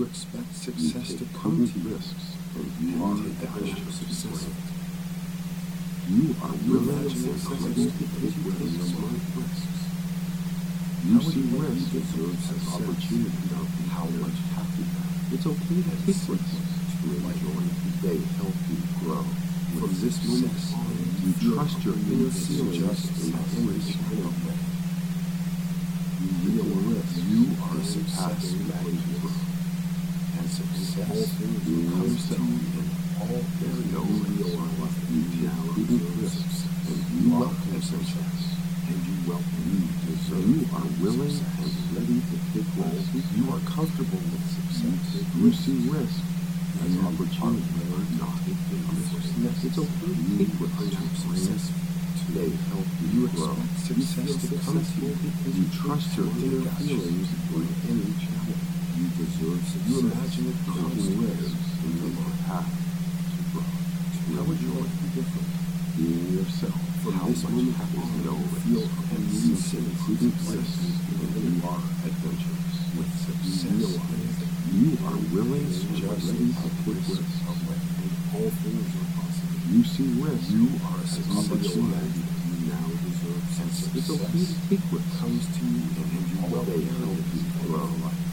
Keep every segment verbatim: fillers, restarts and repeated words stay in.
expect success to come to you, risks, and and you are take action successfully. You are You willing imagine and success ready to because take you take risks. smart risks. You How would see you like risk to deserve as success? opportunity. How much have you done? It's okay to And take simple risks. to enjoy. They help you grow. From this moment on, You feel trust your confident inner in feelings just in as any risk channel. and way. You Realize realize you you are are a success magnet, and success all things will in comes to yourself. you in all There's areas. no You risk. realize that You you take now prudent deserve risks, success. and You you welcome are success, and you welcome You deserve You are willing success. and ready to take risks. You are comfortable with success. You see risk as You opportunity. are willing to Not take the risks It's okay to you take are risks. successful. They help you, You grow. expect You success feel to come to successful you because you trust your inner feelings in any challenge. You deserve success. You imagine it comes Taking to risks you in your path to grow. To How would you enjoy like to be different? being yourself. From How this much moment happy on, no feel risk. and You see take prudent prudent risks, risks and you are adventurous. With You success, realize that you are willing is and just ready a to take risk risks. away. All things are possible. You see risk. You are a as success opportunity. magnet. You now deserve And success. it's okay to take risks. Comes to you and you All welcome they help it you in grow. your life.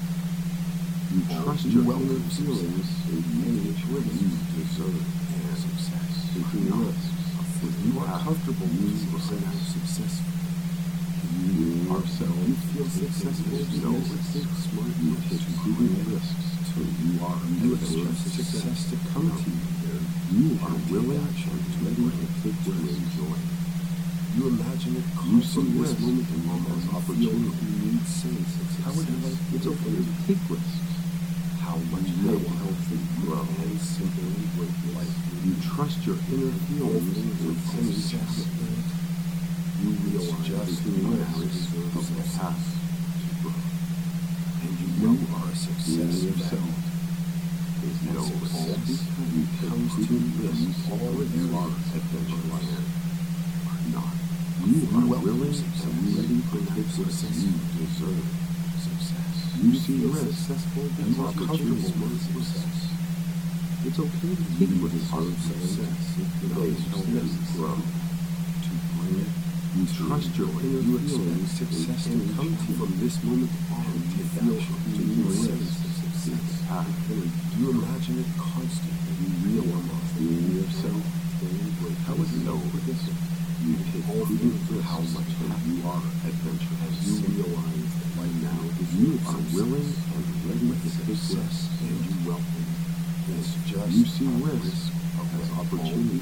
You trust You your welcome inner success. feelings in any risk. You deserve success. Taking Not risks. If you are comfortable with You success, are now successful. being Are yourself. you feel taking successful risks. because No you risk. take smart You risks. take prudent risks. So you are You adventurous. expect success to come to you. You are And take willing action and to ready bring to it take to risks. enjoy. You imagine it You comes see from this risk moment and on as as opportunity. opportunity. You need sense of How would you success. like It's okay to take risks. How much You they will will help you grow. and simply live life. You trust your inner feelings in with any success. challenge. You realize realize taking you now risks deserve of the success. path to grow. And you You know are a Being success yourself magnet. is And no success risk. You take comes to prudent you risks. in all You are areas of adventurous. life. Are not. You are welcome willing success. and ready to You take risks. success. You deserve Success. You see feel risk successful as because you are opportunity. comfortable with success. It's okay to You take risks. deserve success. They help you grow. To bring it You trust your inner You feelings expect success in to any come to you challenge. from this moment on. And Take feel action to taking do risks sense of is success. the path. You imagine it constantly. You realize that Being you yourself. How would you know with this? You take All prudent things risks. how much and you are adventurous. You realize that right now You are willing and ready with to take success, risks. and you welcome it. It's just You see a risk of as all opportunity.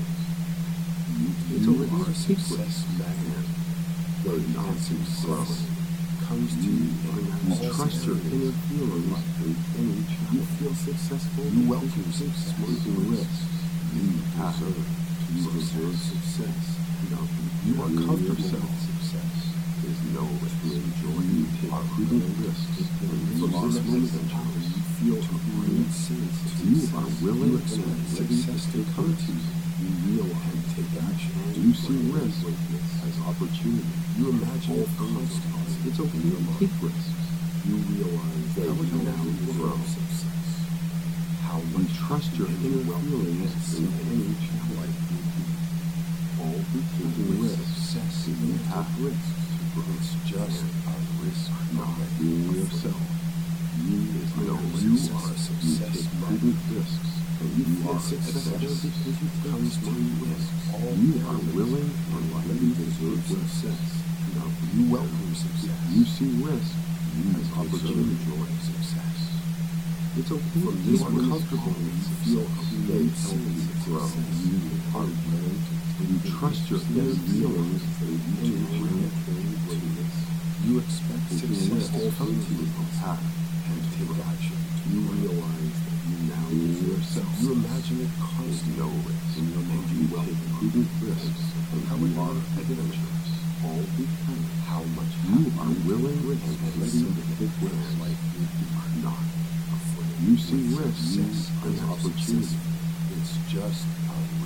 You, It's you okay are to a take success risks. magnet. They And not success grow. comes to you in You all trust your areas inner of feelings life. in any You challenge. feel successful. You because welcome you take success. smart Taking risks. risks. You You have deserve. You success. deserve success. Now, You are being comfortable yourself with success. is no risk. To enjoy You it take are prudent prudent risks. From and you this are moment on, adventurous. you feel a great sense of You success. are willing You and expect ready to success to take come risks. to you. You realize and take action. You see Bring risk greatness. as opportunity. You imagine All it things are constantly. possible. It's okay to take risks. You realize that How would you you now like to grow? deserve success. How You much trust your and inner welcome feelings and in simple any challenge. life will be. All who taking With risks. success, You you have take risks. It's just a risk not away. being yourself. You is no You risk. are a You success take magnet. prudent risks. And You you feel are successful adventurous. because you comes to you in all You are areas willing of and life. ready You to deserve take risks. success. You welcome success. You see risk You as deserve opportunity. joy success. It's okay From to this take moment risks. on, you feel a They great help sense you of grow. success. You are willing to You trust your inner feelings in any challenge. You expect Taking success to risks come to you is the path and take action. You realize that you now Being deserve yourself. You imagine it There's constantly. no risk. And you You take welcome prudent risks. And How you would you are like to be adventurous. All because How much you have are willing taken and risks ready to simply take where risks. life will be. Are not. Afraid. You see With risks success as and opportunity. success, it's just a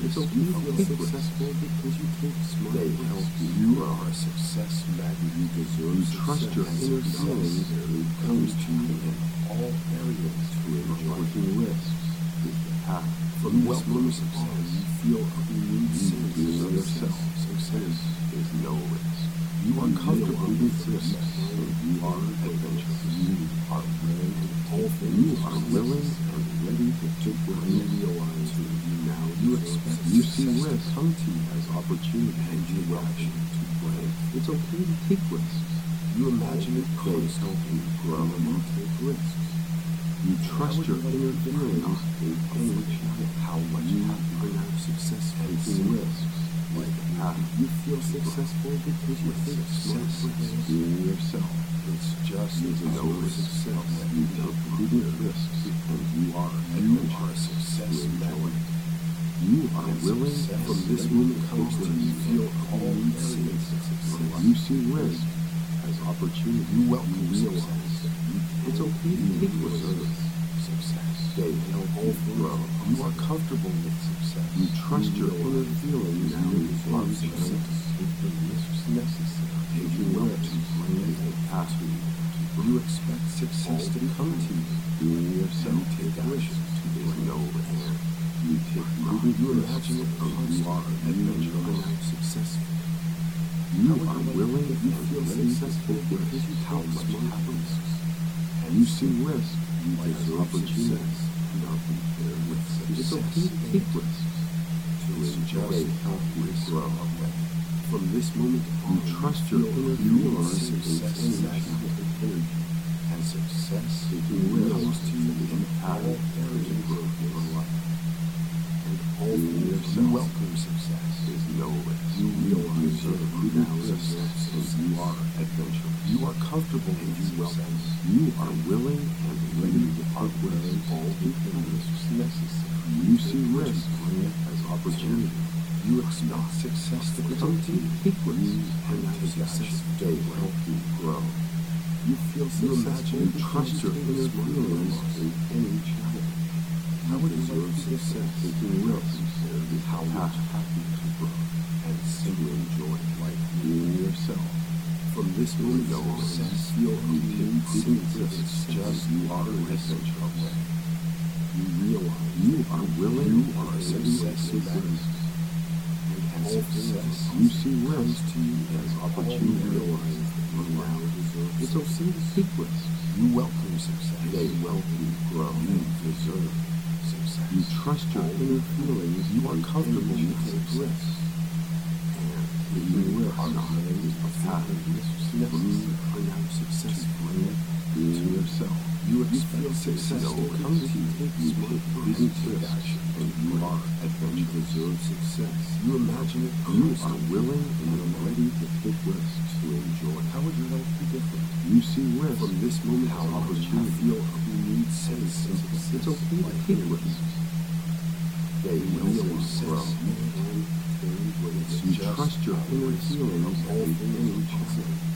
It's okay to feel successful because you take smart They risks. help you. You are a success magnet. You deserve You success. trust your And inner success feelings comes to you in all areas to enjoy. Taking risks is the path. From this moment on, you feel a renewed sense of yourself. Success is no risk. You are You comfortable realize with success, success. and you are adventurous. You are willing to take You things are willing and ready to take what you realize to that you now You deserve. expect You see success to risk come to you as opportunity and you to action to play. It's okay to take risks. You imagine it They help constantly you grow. You take risks. You trust would your you like inner to feelings be in any challenge. How much You happier now successful taking risks like a path. You feel successful because you With take smart success, risks. being yourself. It's just You as know no success. success. You take prudent risks, and you are You are a adventurous success to enjoy. magnet. You are And willing success from this ready moment to come comes to to you you feel feel all all areas areas of success. You see risk as opportunity. You welcome You realize success. that you it's okay to take risks. Success. They help you grow. You are comfortable with success. You trust your inner realize feelings. now You you are are willing success. to take the risks necessary. And you Taking want risks to bring is the it path to to you. You expect success to come to you. being yourself. You take action to There is bring no it. risk. You take prudent You risks, imagine it and you are constantly. You are adventurous. now successful. You are willing You and feel ready to successful take because risks. you How take much smart happens? risks. You see risk. You Like deserve opportunity. success. Now compare with It's success. okay to take risks. To It's enjoy just help you risk grow. away. From this moment on, You trust your feel inner you are feelings in success any magnet. challenge. Energy. And success Taking comes risks to you in how all to areas grow of your life. And all Being things yourself you welcome success. is no risk. You realize deserve that you prudent now risks, success. and you are adventurous. You are comfortable And with you welcome. success. You are willing and ready to are take risks. all the risks necessary. You see to risk bring it as opportunity. You expect success to It's come to okay you. to take risks And and take take action. action. They help you grow. You feel You successful. imagine you because trust your take inner smart feelings risks. in any challenge. How You would you deserve like to get success. success? Taking risks is How how much happy to grow and simply enjoy life. being yourself. From this moment No on, success. feel You take renewed prudent sense of risks. success. You are a risk adventurous. away. You realize you are willing You and are a ready to success take magnet. risks. And All success you see comes risk to you as as opportunity. opportunity. Realize that you now deserve. It's okay to take risks. You welcome success. They help you grow. You deserve success. You trust your inner feelings. You are in comfortable any with challenge. success. And You taking risks are not is the path the risks necessary are now successful. being yourself. You expect success no to come to you. You take prudent Take risks, action. and you are You adventurous. deserve success. You imagine it You are constantly. willing and ready to take risks to enjoy. How would your life be different? You see risk From this moment as on, opportunity. you feel a renewed sense of success. It's okay to Like take energy. risks. They You help feel you grow. success and turn when it's You just trust your a inner risk feelings of all in things any possible. challenge.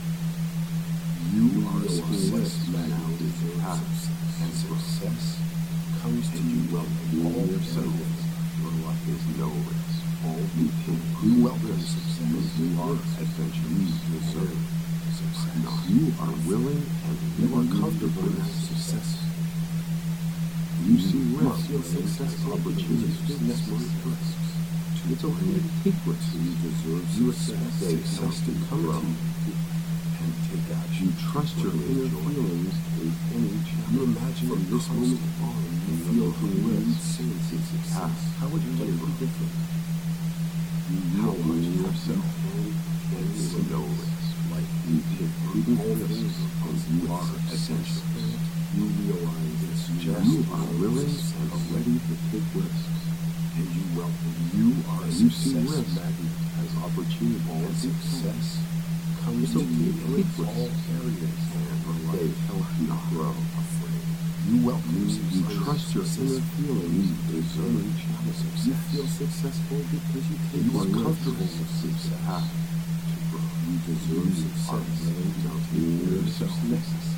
You You are a realize success you magnet. now deserve Ah, success. and success comes to And you you welcome in being all yourself. areas. Your life is no risk. All You take You prudent welcome risks success. because you are adventurous. You deserve success. You are willing and You are ready to comfortable take with risks. success. You see You risk feel as successful opportunities. because you take smart risks. It's okay to take risks. You deserve You success. expect They success help to to come grow. to you and take action. You trust your to inner enjoy. feelings in any challenge. You imagine From it this moment constantly. on, You you feel feel a the renewed risk sense of success. Ah, How would your life be different. different? You How realize much yourself. and It's no risk. Like You take prudent all risks things because you are adventurous. You realize it's just You are willing success. and ready to take risks. And you welcome. You are a You see success risk magnet. as opportunity. All success comes It's to okay you to in take all risks. areas of They life. help you grow. Afraid. You welcome You, you success. trust your inner feelings You in deserve any challenge. success. You feel successful because you take You are risks. comfortable with success. Ah, to grow. You deserve You success. are willing to take Being the risks yourself. necessary.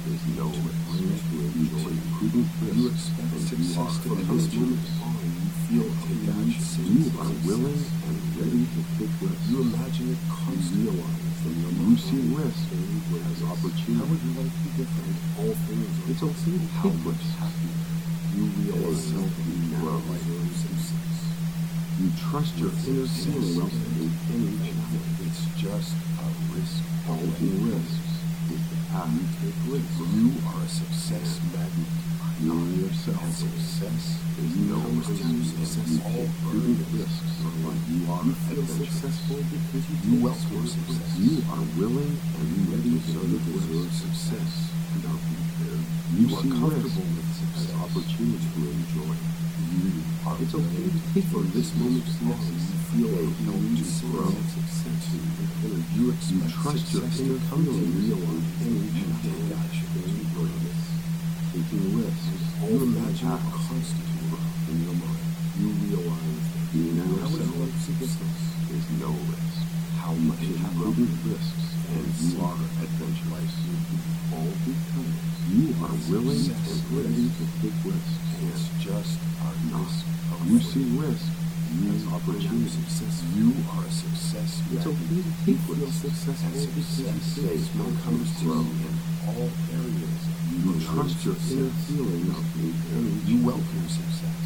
There's no to risk. bring it to You enjoy. take prudent You risks, expect and you success are to from come this to you. moment on. You feel take action. You are willing and ready to take risks. You imagine it You constantly. realize that you see risk as How opportunity. would your life be different? All things are It's okay to how take much risks. happier you realize They help that you you grow. now deserve success. You trust your inner feelings in any challenge. It's just a risk. Taking risks is the path. You take risks. You are a success magnet. Knowing yourself And success is no comes to you. Success You all take prudent earned. risks in life. You are You feel adventurous. successful because you, You take welcome smart success. risks. You are willing and ready to deserve, take deserve risks. success. Now prepare. You You are see comfortable risk with as success. opportunity to enjoy. You are It's okay willing to take from risks. this moment on. You feel They a help new you sense grow. of success. You You expect trust your success inner to come to feelings you. on any You take challenge. action to bring this. Taking risks. You imagine it paths constantly in your mind. You realize that Being how would yourself you like success? is no risk. How You much take you prudent love risks and and you see are adventurous. all because You are willing Success and ready to take risks. it's just a risk of You faith. see risk as opportunity. Success. You are a success It's magnet. okay to You take feel risks. successful And because success you take is small what comes to grow. you in all areas. You trust your inner feelings in any You welcome success.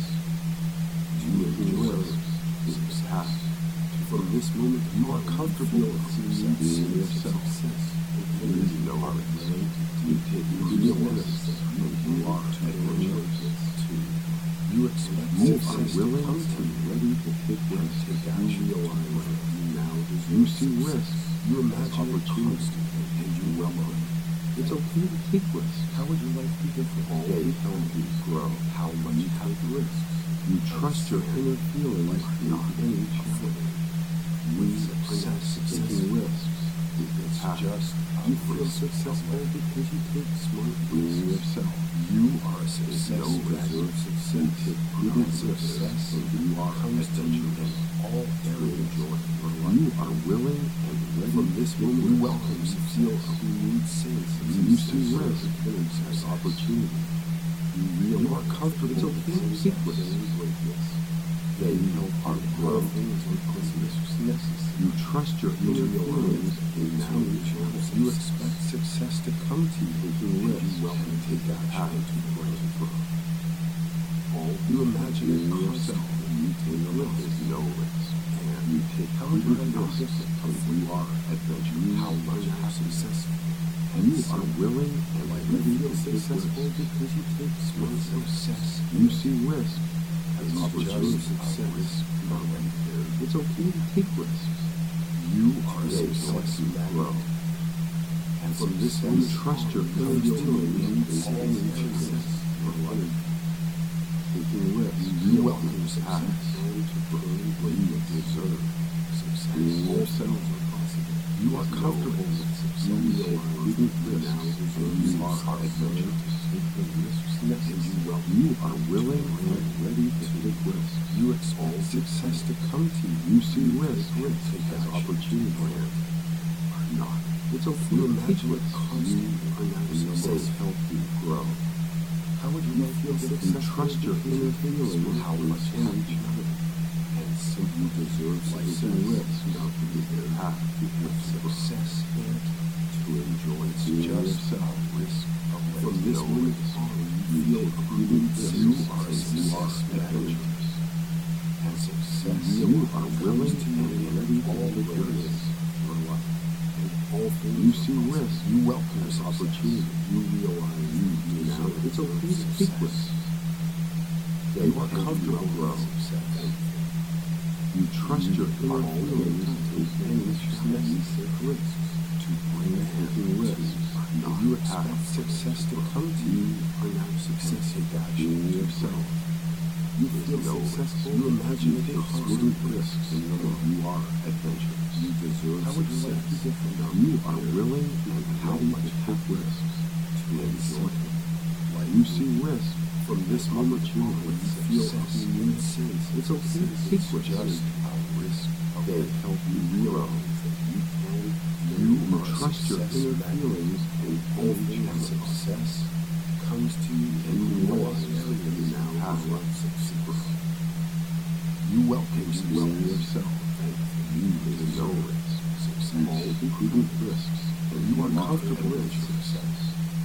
You enjoy is the path. From this moment, you are comfortable with success. Being yourself. There is no risk. You take prudent risks and you are adventurous. You expect You are success to willing come to and you. ready to take risks. Take action. You realize that you now deserve You see success. risk You as imagine it opportunity. constantly, and you welcome it. It's okay to take risks. How would your life be different? They help you grow. How much you take risks. You trust your inner feelings in any challenge. With success, Taking risks is the it's path. just a You feel risk successful of because you take smart Being risks. yourself. You are a success no risk. deserve You success. take prudent And risks success and you are comes to you in adventurous. all areas of your life. You are willing and ready From this to moment, take you risks. welcome success. You need sense of You see success. risk as opportunity. You realize You are comfortable it's with okay to success. take risks. They help are you grow. grow things because it's necessary. You trust your You inner realize feelings in now any you challenge. you expect success to come to you. Taking And risks you welcome and take take action action to bring it from. all. You imagine it Being yourself, constantly. you take You risks. realize No risk. And You take how would your prudent life be risks different? and you are adventurous. How much you have successful. You are willing and Like ready you to feel take successful risks. because you take smart success. You see risk as It's opportunity. just a risk of faith. It's okay to take risks. You are a They help success you magnet. grow. And from this You moment trust your on, inner you feelings need in all any areas challenge of of life. Taking risks. You welcome is the success. path. To bring what you deserve success. Being All yourself. things are possible. You are No comfortable risk. with success. You You take realize prudent that you now risks deserve and you are success. adventurous. Take the risks necessary. And you welcome You are willing and ready to take risks. You expect success to come to you. You see risk Take as action. opportunity. Are not. It's okay You to take imagine it risks. constantly. You are now And you they say, help you grow. how would you feel You successful? trust your because inner you think feelings how in much any you challenge. and simply deserve Taking success. risks now to be their path to With success in it, to enjoy it's being just yourself. a risk of From letting this go. moment on, you feel take prudent prudent risks risks you are a and you are success magnet. adventurous. And success You are willing comes to you and in ready to all take areas risks. of life. And all things You are see possible. risk You welcome as success. opportunity. You realize You you now deserve it's okay to success. take risks. They You are help you comfortable grow. with success. You trust your inner are feelings willing to in take any risks challenge. necessary risks to bring it Taking to risks you. not You the expect path. success to come to you. Are now success take action. Being yourself. You There's feel no successful. risk. You imagine You it take constantly. prudent risks and you are adventurous. You deserve How would you success. like to be different? You are willing and How ready much to take risks to enjoy. Like You see risk from this moment on, opportunity. you feel Success. a new sense. It's okay to take It's risks. just a risk of They life. help you grow. Realize that you can You are a trust your success inner magnet. feelings in All any things challenge. success comes to you and you realize you now have success. You welcome success yourself and you know success. All prudent risks and you are comfortable with success.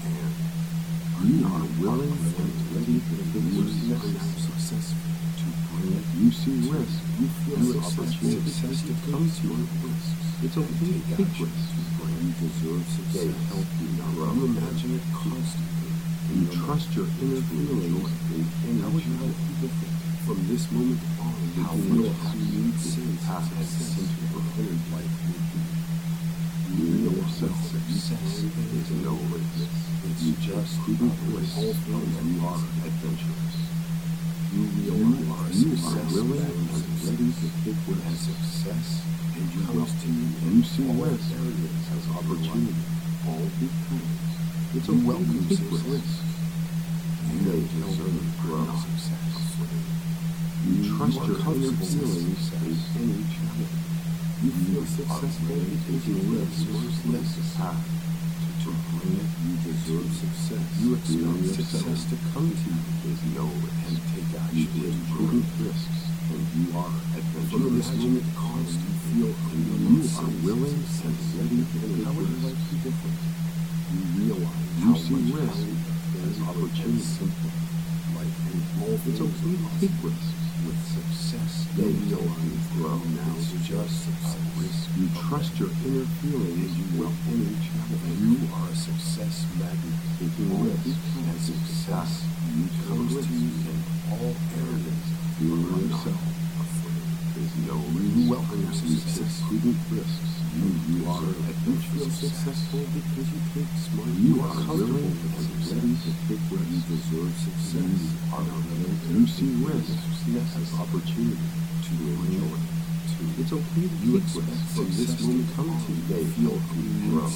And you are willing and ready to be successful. You see risk, you feel success to come to you. It's okay to take risks. You deserve success. They help you grow. You imagine it constantly. You trust your inner feelings and how would you like to be different? From this moment on, how much happy you would say path and center of inner life would be. You know yourself. Success is no risk. It's just prudent risk. All things you are adventurous. You realize you are willing and ready to take what has success and you comes to you and you see risk as opportunity. All because it's a welcome take risk. You may deserve to grow success. You trust your inner feelings in any challenge. You feel successful because you live most less path to bring it. You deserve success. You expect success to come to you with no and take action with prudent risks. And you are adventurous. From this moment cost, you feel you are willing and ready to take. How would you like to be different? You realize you see risk as opportunity. Simple, like an all it's okay to take risks. With success, they know you grow. Now it's just a risk. You trust your inner feelings. You will any challenge. You are a success magnet. Taking risks and success you comes to you in all areas. You are yourself afraid. There's no you welcome success. Prudent risks. You you are you feel successful because you take smart. You are comfortable and ready to take risks. You deserve success. You are willing. You see risks as opportunity to enjoy. It's okay to you expect from this moment come to you. They feel you grow.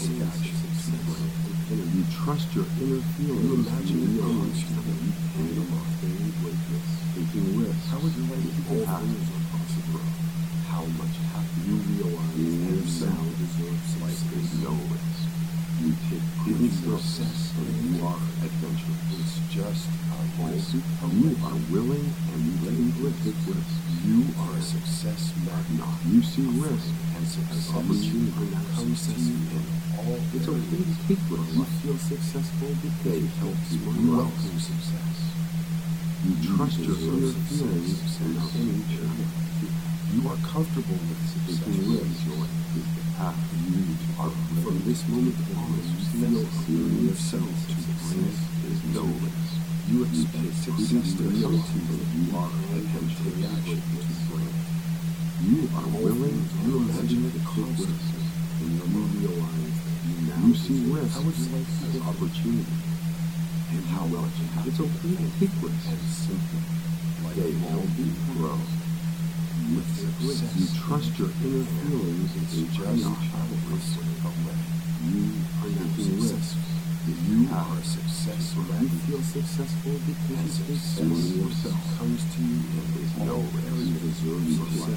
You trust your inner feelings. You imagine your emotions. You pay them off. Taking risks. How would you like to all things are possible? How much happy you realize you yourself deserves like there's no risk. You take prudent success and you are adventurous. It's just a risk. You are willing and ready to take risks. You are a success magnet. You see risk and success opportunity comes to you in all. It's okay to take risks. You feel successful because it helps you. You welcome success. You trust your inner feelings and any challenge. You are comfortable with success. You enjoy the path you are from this moment on. You feel in yourself to bring it is no risk. You expect success to come to you. You are and take action to bring it. You are willing. You imagine it take risks, and you realize you now you see risk as opportunity. And how much it's okay to take risks and simple. Like they all be grow. With success, you trust your inner feelings and you just travel risk away. You are taking risks. You are a success. You feel successful because success yourself comes to you and there's no area you deserve success.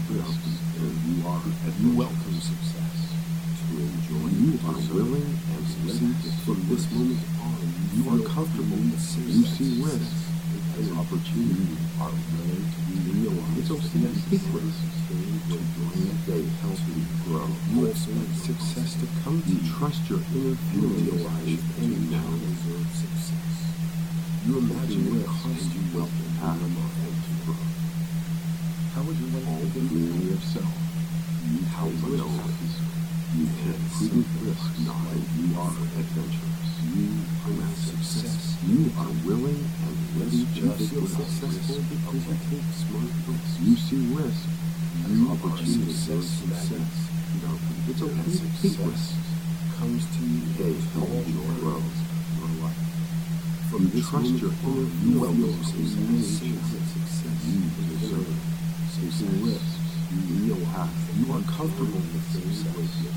And you are and you welcome success to enjoy. You are willing and ready to from this moment on. You are comfortable with success. You see risks as opportunity. Are willing to be realized. It's okay to take risks to bring it. They help you grow. You expect success to come to you. You trust your inner feelings and you now deserve success. You imagine it costs you wealth and time and to grow. How would you like to be yourself? You how much happy. You take prudent risks, knowing you are adventurous. You are now success. You are willing and ready to feel successful because you take smart risks. You see risk. You opportunity success. success. No, it's okay to take risks. Comes to you in all your roles your life. From this trust your inner you will know success. You deserve taking risks. You realize you are comfortable with success.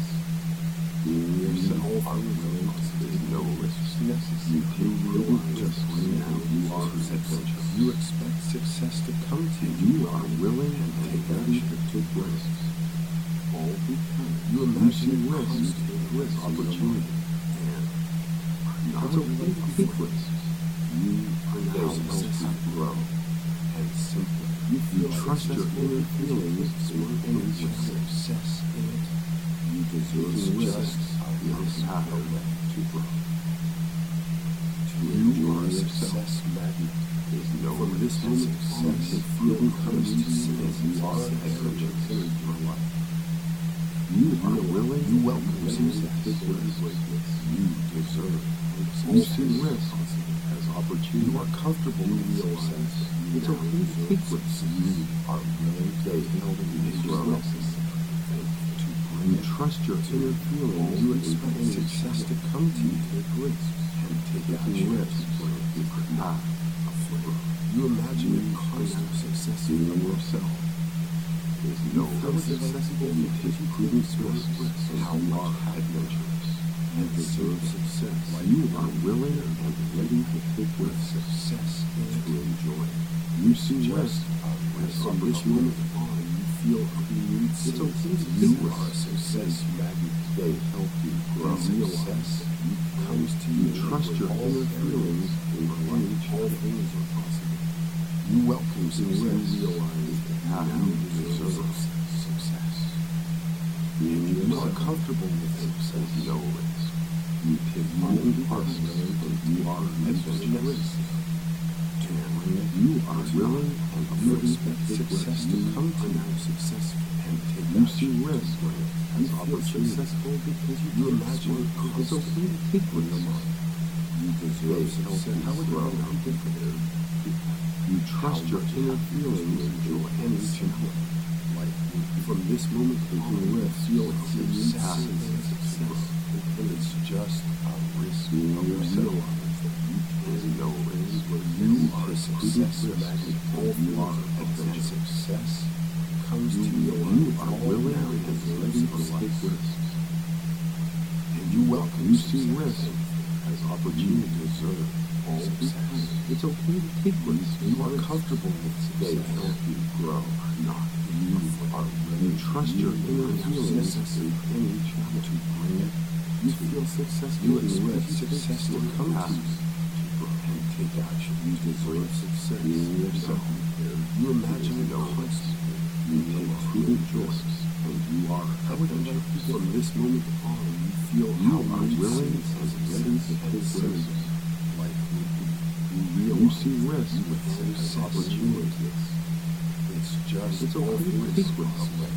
Being yourself are willing there's no risks necessary. You take prudent just now you are adventurous. You expect success to come to you. You are willing and take action to take risks. All because you imagine risk, risk opportunity. And not okay to take risks. You are now healthy to grow. And simply, you, you trust your inner feelings smart and with success in it. You deserve risks, not path to grow. To you are a success magnet. Is no from this moment on to feel comes to you as you are adventurous in your life. You are willing, you welcome success. You deserve. You see risk as opportunity. You are comfortable in your success. It's okay to take risks. You are willing to help you grow. You trust your inner feelings. You expect success to come to you. Take risks and take action risks when you could not afford. You imagine a constant success in yourself. There's no successful because you couldn't risks and how much adventurous and deserve success. You are willing and ready to take risks. Success to enjoy. You see risk as from this moment on. Feel renewed. It's okay to you are a success magnet. They help you grow. Success comes to you. You trust your inner feelings in which all things are possible. You welcome success. You realize that you deserve success. You are comfortable with success. No risk. You take money personally, and you are adventurous. You are willing and you expect success to come to you successful and take you see risk as opportunity successful because you, you imagine it's okay to take with your mind. You deserve success. How would you know different? You trust your inner feelings and enjoy any challenge. Like from this moment to your risk, feel success and success. And it's just a risk you realize. There is no risk where you are a success magnet. All you are adventure. Success comes to you. You are willing and ready to take risks. And you welcome. You see risk as opportunity to deserve all success. It's okay to take risks. You are comfortable with success. They help you grow. Not you are ready. You trust your inner feelings in any challenge to bring it. You feel successful. You expect success to come to you. And take action. You deserve success in yourself. You imagine it constantly. You take prudent choices, and you are adventurous. From this moment on, you feel you are willing and ready to take risks. Like you realize you see risk with success opportunities. It's just it's all things away.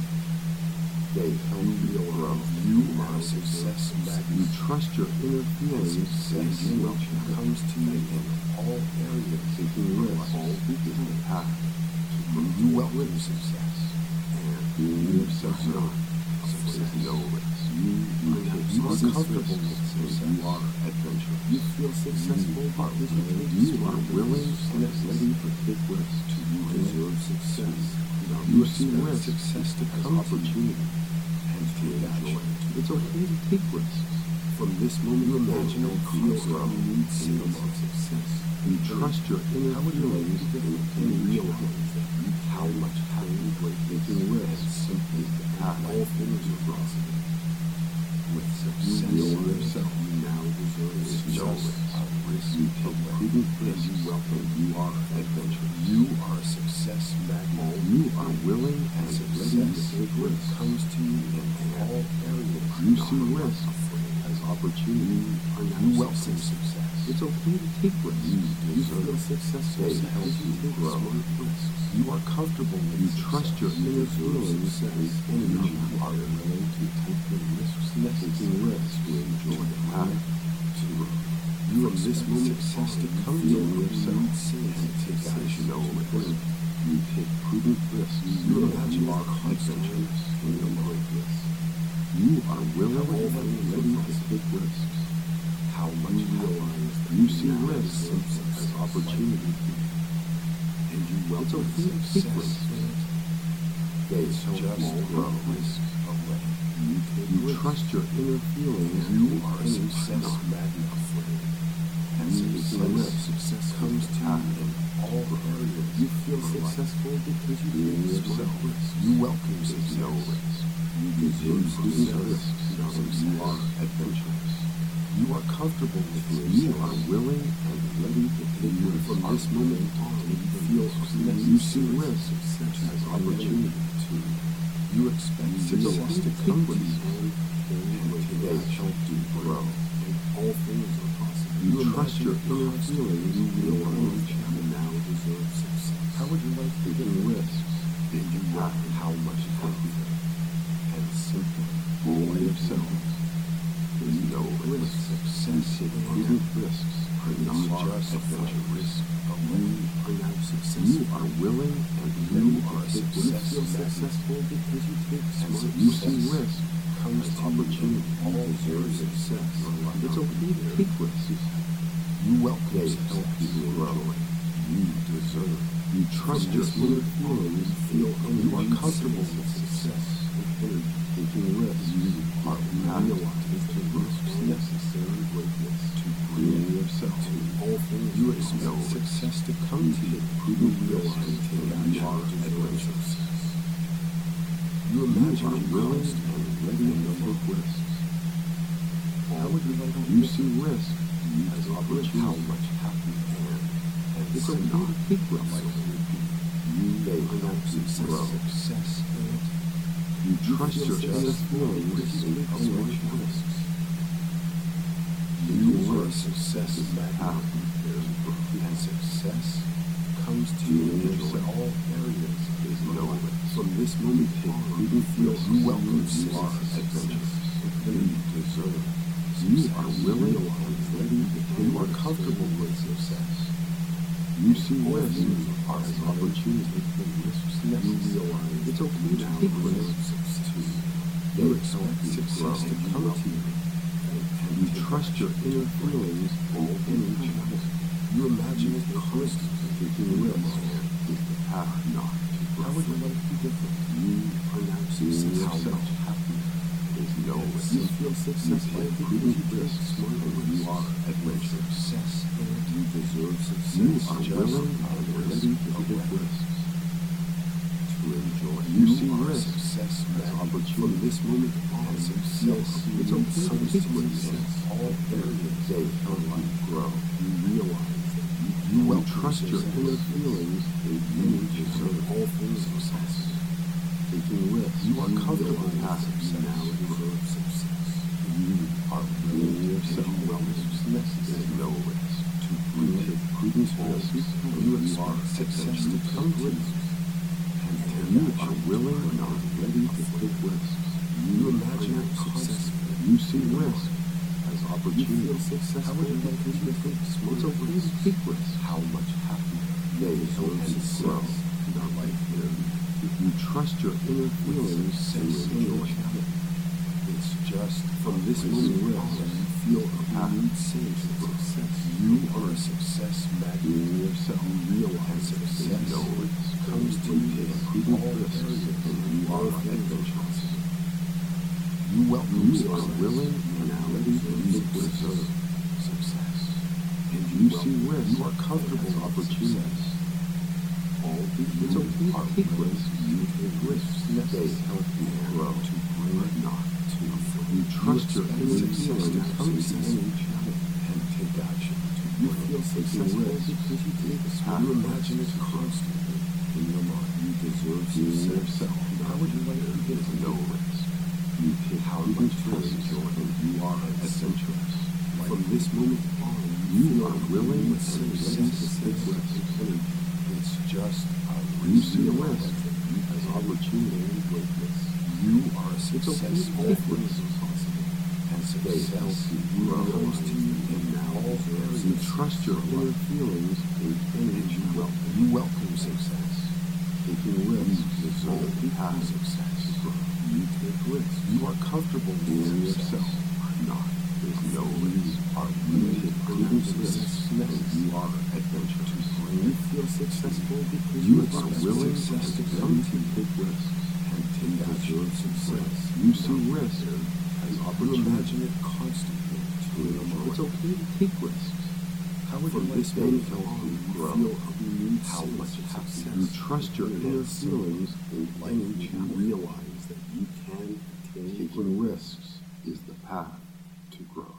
They help you grow. You are a success magnet. You trust your inner feelings. Success comes to you in all areas. Taking risks, all in the path to you welcome success. And you yourself know success no risk. You, you, you are comfortable with success. You are adventurous. You feel successful. You are willing. You are willing and ready to take risks. You deserve success. You see risk success to come opportunity. Take action. It's okay to take risks. From this moment, you imagine and feel you need success. You trust your inner feelings and realize how much time you break taking risks simply how all things are possible. With success, you know yourself. You now deserve success. You take prudent risks. You welcome. You are adventurous. You are a success magnet. You are willing and ready to take risks. Comes to you in all areas. You see risk as opportunity. You welcome success. It's okay to take risks. You feel successful. They help you grow. You are comfortable. You trust your inner feelings and you are willing to take the risks necessary. Taking risks to enjoy the path to grow. You from this moment success to come to yourself and take action over it. You take prudent risks. You imagine you are adventurous in your greatness. You are willing and ready to take risks. How much you realize you see risks as opportunity, and you welcome success. They just grow risk away. You, you trust your inner feelings. You are a success magnet. And success, success comes to you in all areas. You feel successful because you take yourself. You welcome success. You deserve success because you are adventurous. You You are comfortable with yourself. You are willing and ready to take risks. From this moment on, you feel you see risk as opportunity to. You expect success to come to you and they help you grow. All things are possible. You trust your inner feelings. You realize you now deserve success. How would you like to take risks? Did you know how much happier and simpler for yourself? There's no risk. Success and risks are not just adventure risks. You are now successful. You are willing and you are successful. successful because you take smart You see risk comes to opportunity. All deserve success. It's okay to take risks. You welcome success. You grow. You deserve. You trust your inner feelings. Feel you are comfortable with success. Taking risks. You are realizing the risks necessary greatness to bring yourself to all things. You expect success to come to you. You realize that you are adventurous. You imagine you willing and ready to take risks. How would you like to you see risk as opportunity? How much happier and it's a not take risks. You may not grow. Success and you trust your inner feelings and take risks. You are a success path, and success comes to you in all areas. Is no from this moment on, you feel you welcome you are adventurous. You deserve. You are willing and ready. You are comfortable with success. You see risks are an opportunity. You realize it's okay to take risks too. You expect success to come to you. You trust your inner feelings all in each other. You imagine it constantly taking risks is the path not to grow. How would you like to be different? You are now seeing yourself happy. There's no risk. You feel successful because you take smart risks. You are adventurous. Success and you deserve success. You are willing and ready to take risks. To enjoy. You see risk success as opportunity. From this moment on, success. It's okay to take risks. All areas they help you grow. You realize that you, you will trust your inner feelings and you deserve all things success. Taking risks. You are comfortable with success. Now deserve success. You are bringing yourself wellness. There's no risk. To bring it prudence risks. You expect success to come to you. You are willing and are ready to take risks. You imagine success. You see risk as opportunity. How would you like to take risks? It's okay to take risks. How much happier they deserve grow in our life here. If you trust your inner feelings and enjoy it, it's just from this moment on you feel a renewed sense of success. You are a success magnet in yourself. You realize success comes to you in all areas and you are adventurous. You welcome you are willing and ready to deserve success. And you see where you are comfortable with opportunities. All it's okay to take risks. You take risks. They help you grow to bring not to. You trust your inner feelings to come to any challenge and take action. You feel successful because you take a smart. You imagine it constantly in your mind. You deserve success. How would you like to get no risk? You take how much trust and you are adventurous. From this moment on, you are willing and ready to take risks. It's just a you see a risk as opportunity and greatness. You are a successful person and success grows to you in now all areas. You trust your inner feelings and you welcome. You welcome success. Taking risks is all have success. You take risks. You are comfortable being yourself. Are not. There's no reason. Are limited prudent risks. You are adventurous. You feel successful because you are willing success to come to take risks and take action. Success. You see risk as opportunity. You imagine it constantly. It's okay to take risks. How would you like to grow? How much success? You trust your inner feelings and you realize that you can take taking risks is the path to grow.